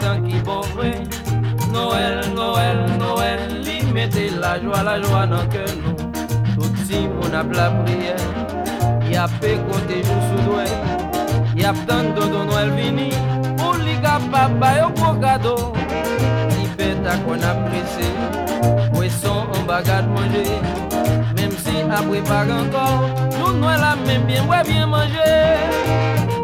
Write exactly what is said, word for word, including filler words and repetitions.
temps qui bon vrai. Noël, Noël, Noël, li mettez la joie, la joie dans que nous. Tout si mon a la prière, y a peu compter jour sous doigt. Y a tant de Noël vini, pour li capable bailler au cadeau. Li fête à qu'on apprécie, poisson en bagade manger. Même si après pas encore, nous Noël a même bien, ouais bien manger.